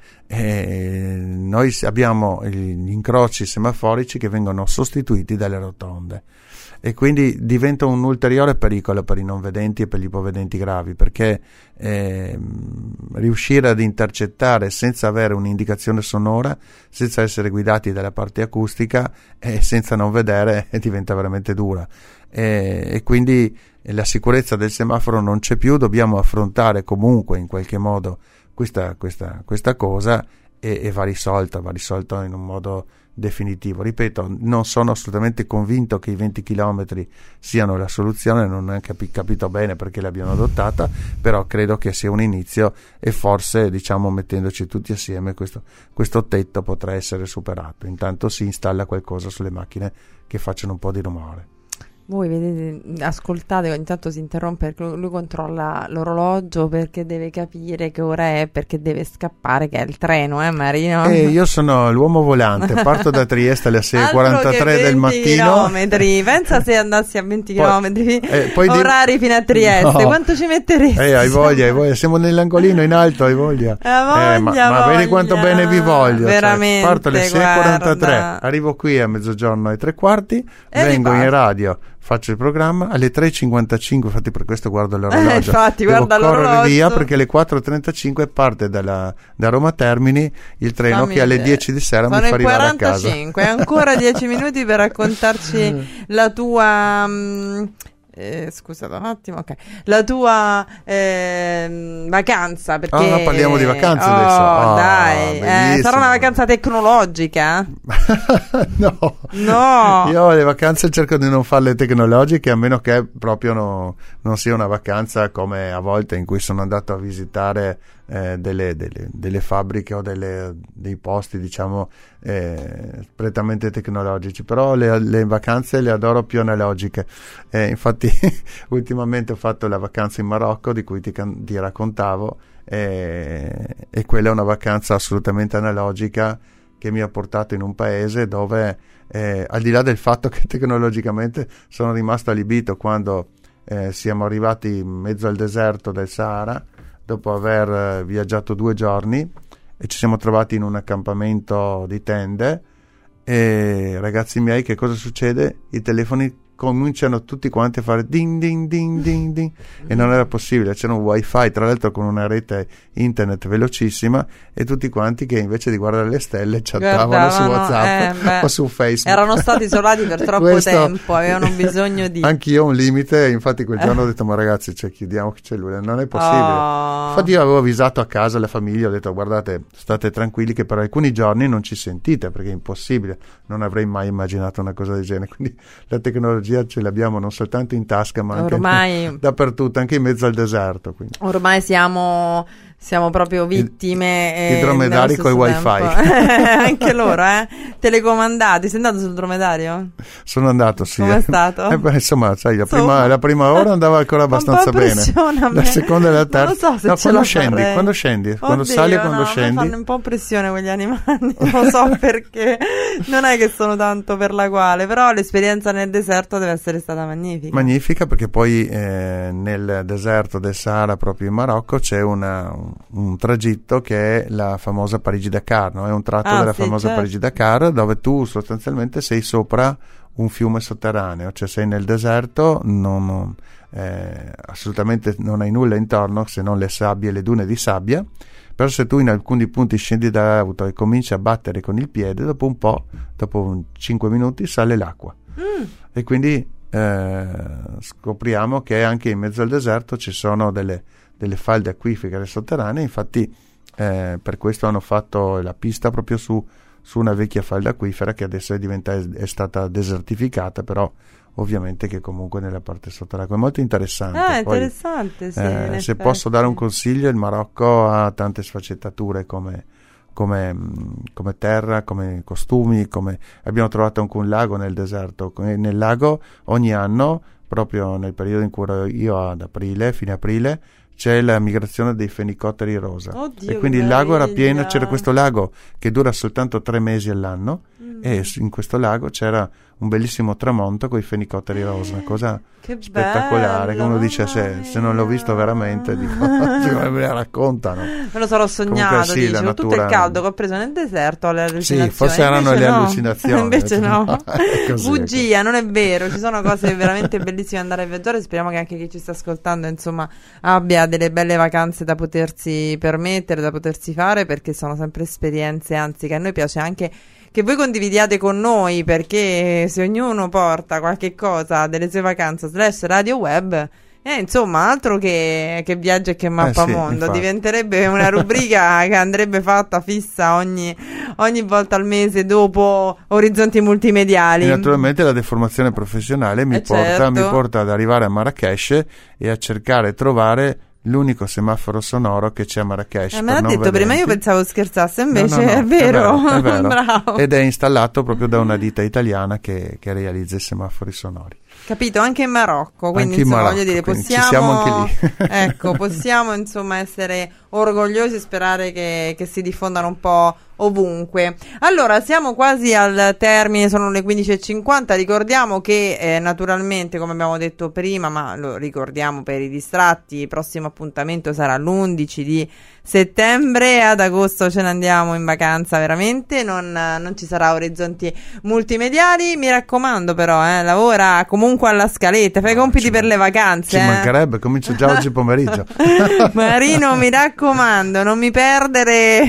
eh, noi abbiamo gli incroci semaforici che vengono sostituiti dalle rotonde e quindi diventa un ulteriore pericolo per i non vedenti e per gli ipovedenti gravi, perché eh, riuscire ad intercettare senza avere un'indicazione sonora, senza essere guidati dalla parte acustica e eh, senza non vedere eh, diventa veramente dura eh, e quindi eh, la sicurezza del semaforo non c'è più. Dobbiamo affrontare comunque in qualche modo Questa, questa, questa cosa e, e va risolta, va risolta in un modo definitivo. Ripeto, non sono assolutamente convinto che i venti chilometri siano la soluzione, non ho capi, capito bene perché l'abbiano adottata, però credo che sia un inizio e forse, diciamo, mettendoci tutti assieme questo, questo tetto potrà essere superato. Intanto si installa qualcosa sulle macchine che facciano un po' di rumore. Voi vedete, ascoltate, ogni tanto si interrompe perché lui controlla l'orologio perché deve capire che ora è, perché deve scappare, che è il treno, eh Marino? Eh, io sono l'uomo volante, parto da Trieste alle sei e quarantatré del mattino. Chilometri. Pensa se andassi a venti poi, chilometri eh, poi orari di... fino a Trieste, no. Quanto ci metteresti? Eh, hai voglia, hai voglia, siamo nell'angolino in alto, hai voglia. Voglia, eh, ma, voglia. ma vedi quanto bene vi voglio. Veramente, cioè, parto alle sei e quarantatré, guarda. arrivo qui a mezzogiorno e tre quarti, e vengo riparto. in radio, faccio il programma alle tre e cinquantacinque, infatti per questo guardo l'orologio, eh, infatti, devo guarda correre l'orologio. via perché alle quattro e trentacinque parte dalla, da Roma Termini il treno Fammi che alle vedere. dieci di sera Sono mi fa arrivare a casa. quarantacinque, ancora dieci minuti per raccontarci la tua mh, eh, scusate un attimo, ok, la tua eh, vacanza, perché ah, no, parliamo di vacanze oh, adesso. Oh, dai, eh, sarà una vacanza tecnologica? no, no, io le vacanze cerco di non farle tecnologiche, a meno che proprio no, non sia una vacanza come a volte in cui sono andato a visitare eh, delle, delle, delle fabbriche o delle, dei posti, diciamo, eh, prettamente tecnologici, però le, le vacanze le adoro più analogiche. Eh, infatti ultimamente ho fatto la vacanza in Marocco di cui ti, ti raccontavo eh, e quella è una vacanza assolutamente analogica che mi ha portato in un paese dove eh, al di là del fatto che tecnologicamente sono rimasto allibito quando eh, siamo arrivati in mezzo al deserto del Sahara dopo aver eh, viaggiato due giorni e ci siamo trovati in un accampamento di tende e ragazzi miei, che cosa succede? I telefoni cominciano tutti quanti a fare ding ding ding ding ding e non era possibile, c'era un wifi tra l'altro con una rete internet velocissima e tutti quanti che invece di guardare le stelle chattavano su WhatsApp eh, o su Facebook, erano stati isolati per troppo Questo, tempo, avevano bisogno di anch'io ho un limite, infatti quel giorno ho detto ma ragazzi cioè, chiudiamo che cellulare, non è possibile. oh. Infatti io avevo avvisato a casa la famiglia, ho detto guardate state tranquilli che per alcuni giorni non ci sentite perché è impossibile, non avrei mai immaginato una cosa del genere, quindi la tecnologia ce l'abbiamo non soltanto in tasca ma anche ormai, dappertutto, anche in mezzo al deserto, quindi. Ormai siamo siamo proprio vittime i, i dromedari col wifi anche loro eh telecomandati. Sei andato sul dromedario? Sono andato, sì. Com'è stato? Eh, beh, insomma sai la prima, la prima ora andava ancora abbastanza bene, la seconda e la terza non so se no, ce quando, la scendi, farei. quando scendi Oddio, quando sali e quando no, scendi fanno un po' pressione quegli animali non so perché, non è che sono tanto per la quale, però l'esperienza nel deserto deve essere stata magnifica magnifica perché poi eh, nel deserto del Sahara proprio in Marocco c'è una, un, un tragitto che è la famosa Parigi-Dakar, no? È un tratto ah, della sì, famosa certo. Parigi-Dakar dove tu sostanzialmente sei sopra un fiume sotterraneo, cioè sei nel deserto, non, non, eh, assolutamente non hai nulla intorno se non le sabbie e le dune di sabbia, però se tu in alcuni punti scendi dall'auto e cominci a battere con il piede, dopo un po', dopo cinque minuti sale l'acqua mm. e quindi eh, scopriamo che anche in mezzo al deserto ci sono delle delle falde acquifere sotterranee, infatti eh, per questo hanno fatto la pista proprio su, su una vecchia falda acquifera che adesso è, diventata, è stata desertificata, però ovviamente che comunque nella parte sotto l'acqua è molto interessante. Ah, Poi, interessante, sì, eh, se posso dare un consiglio, il Marocco ha tante sfaccettature come, come, come terra, come costumi, come abbiamo trovato anche un lago nel deserto, nel lago ogni anno, proprio nel periodo in cui ero io ad aprile, fine aprile, c'è la migrazione dei fenicotteri rosa. Oddio, e quindi il lago era pieno, c'era questo lago che dura soltanto tre mesi all'anno mm. e in questo lago c'era un bellissimo tramonto con i fenicotteri rosa, una cosa che spettacolare bello, che uno dice se, se non l'ho visto veramente dico, me la raccontano. Me lo sarò sognato, sì, dice, natura... tutto il caldo che ho preso nel deserto alle allucinazioni. Sì, forse erano le no. allucinazioni. Invece no, no. Così, bugia, non è vero, ci sono cose veramente bellissime andare a viaggiare, speriamo che anche chi ci sta ascoltando insomma abbia delle belle vacanze da potersi permettere, da potersi fare, perché sono sempre esperienze, anzi che a noi piace anche che voi condividiate con noi, perché se ognuno porta qualche cosa delle sue vacanze slash radio web, eh, insomma altro che, che viaggio e che mappamondo, eh sì, diventerebbe una rubrica che andrebbe fatta fissa ogni, ogni volta al mese dopo Orizzonti Multimediali. E naturalmente la deformazione professionale mi, eh porta, certo. mi porta ad arrivare a Marrakesh e a cercare e trovare l'unico semaforo sonoro che c'è a Marrakesh. Eh, me l'ha detto vedenti. Prima, io pensavo scherzasse, invece no, no, no, è vero, è vero, è vero. Bravo. Ed è installato proprio da una ditta italiana che, che realizza i semafori sonori. Capito, anche in Marocco, quindi anche in insomma, Marocco, voglio dire, possiamo, ci siamo anche lì. ecco, possiamo insomma essere orgogliosi e sperare che, che si diffondano un po' ovunque. Allora, siamo quasi al termine, sono le quindici e cinquanta, ricordiamo che eh, naturalmente, come abbiamo detto prima, ma lo ricordiamo per i distratti, il prossimo appuntamento sarà l'undici di settembre, ad agosto ce ne andiamo in vacanza veramente, non, non ci sarà Orizzonti Multimediali, mi raccomando però, eh, lavora comunque alla scaletta, fai i compiti per le vacanze. Ci eh. mancherebbe, comincio già oggi pomeriggio. Marino, mi raccomando, non mi perdere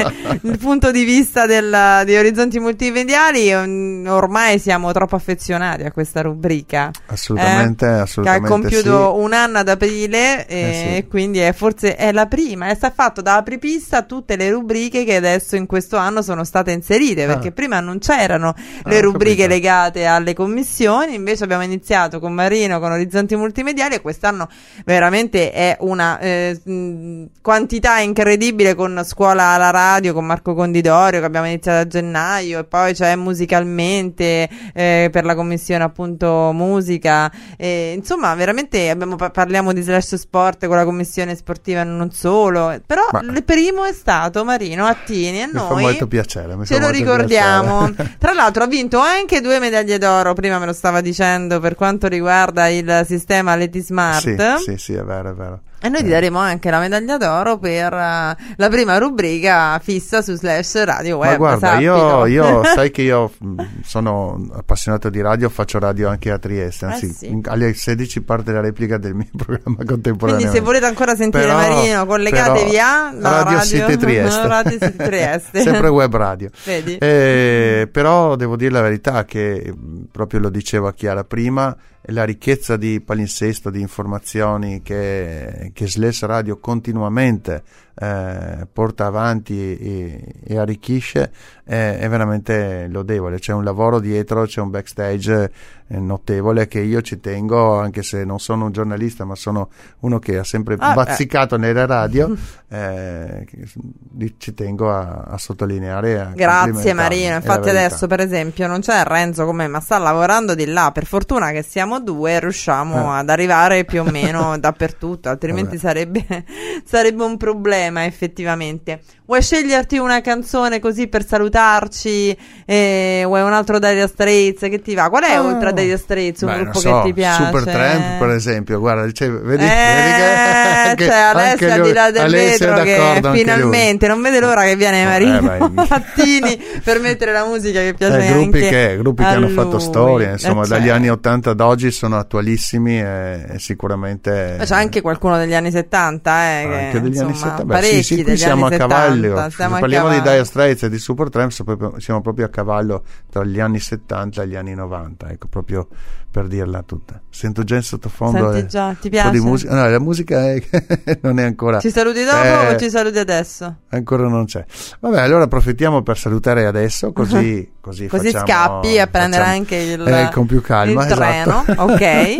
il punto di vista del, di Orizzonti Multimediali, ormai siamo troppo affezionati a questa rubrica. Assolutamente, eh, assolutamente che ha compiuto sì. un anno ad aprile e eh sì. quindi è, forse è la prima, e sta fatto da apripista tutte le rubriche che adesso in questo anno sono state inserite, ah. perché prima non c'erano le ah, rubriche capito. legate alle commissioni, invece abbiamo iniziato con Marino con Orizzonti Multimediali e quest'anno veramente è una eh, mh, quantità incredibile, con Scuola alla Radio con Marco Condidorio che abbiamo iniziato a gennaio, e poi c'è Musicalmente eh, per la commissione appunto musica, e, insomma veramente abbiamo, parliamo di Slash Sport con la commissione sportiva e non solo, però Ma, il primo è stato Marino Attini e mi noi fa molto piacere, mi ce fa lo molto ricordiamo. piacere. Tra l'altro ha vinto anche due medaglie d'oro, prima me lo stava dicendo, per quanto riguarda il sistema Letismart. Sì, sì, sì, è vero, è vero. E noi ti daremo anche la medaglia d'oro per uh, la prima rubrica fissa su Slash Radio Web. Ma guarda, sappilo. io, io sai che io mh, sono appassionato di radio, faccio radio anche a Trieste, anzi Eh sì. in- alle sedici parte la replica del mio programma contemporaneo. Quindi se volete ancora sentire Però- Marino, collegatevi però a la Radio City Trieste. Radio City Trieste. Sempre web radio. Vedi? Eh, però devo dire la verità che mh, proprio lo diceva Chiara prima, la ricchezza di palinsesto, di informazioni che, che Slash Radio continuamente eh, porta avanti e, e arricchisce è, è veramente lodevole. C'è un lavoro dietro, c'è un backstage eh, notevole che io ci tengo, anche se non sono un giornalista, ma sono uno che ha sempre Ah, bazzicato nelle radio, eh, che- ci tengo a, a sottolineare e a Grazie complimentarmi, Marino, è la infatti verità. adesso per esempio non c'è Renzo con me ma sta lavorando di là, per fortuna che siamo due e riusciamo Eh. ad arrivare più o meno dappertutto, altrimenti sarebbe, sarebbe un problema effettivamente. Vuoi sceglierti una canzone così per salutarci? Eh, vuoi un altro Dire Straits? Che ti va? Qual è Ah. oltre a Dire Straits un Beh, gruppo non so, che ti piace? Supertramp per esempio, guarda, cioè, vedi, Eh, vedi che anche- c'è Alessia anche di lui- là del Alessia è vetro che d'accordo, anche finalmente non vede l'ora che viene Eh, Marino vai. Mattini per mettere la musica che lui. piace Eh, gruppi anche che, gruppi che a hanno lui. fatto storia, insomma, Eh, dagli certo. anni ottanta ad oggi sono attualissimi e, e sicuramente Ma c'è anche qualcuno degli anni settanta, eh, che, anche degli anni insomma, settanta. Beh, parecchi sì, sì, qui degli siamo a anni cavallo. settanta, Se siamo a parliamo di cavallo. Dire Straits e di Supertramp, siamo proprio, siamo proprio a cavallo tra gli anni settanta e gli anni novanta, ecco, proprio per dirla tutta. Sento già in sottofondo Senti eh, già, ti un po' di piace? musica. No, la musica è non è ancora. Ci saluti dopo eh, o ci saluti adesso? Ancora non c'è. Vabbè, allora approfittiamo per salutare adesso, così così, Così facciamo- scappi a prendere facciamo- anche il, eh, con più calma, il treno, esatto. ok.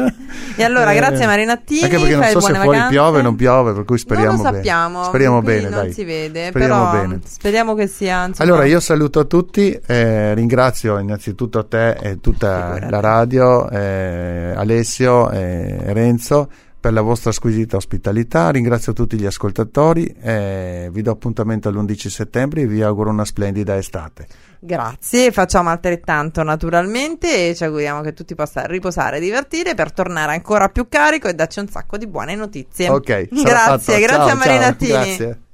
E allora Eh, grazie Marinattini, anche perché non fai so se buone fuori vacanze. piove o non piove, per cui speriamo non lo bene. sappiamo, Speriamo qui bene, non dai. si vede, Speriamo però bene. speriamo che sia, insomma. Allora io saluto a tutti, eh, ringrazio innanzitutto te e tutta Figurati. la radio, eh, Alessio e Renzo per la vostra squisita ospitalità, ringrazio tutti gli ascoltatori, eh, vi do appuntamento all'undici settembre e vi auguro una splendida estate. Grazie, facciamo altrettanto naturalmente e ci auguriamo che tutti possano riposare e divertire per tornare ancora più carico e darci un sacco di buone notizie. Ok, sarà Grazie, fatto. grazie Ciao, a Marinattini. ciao, grazie.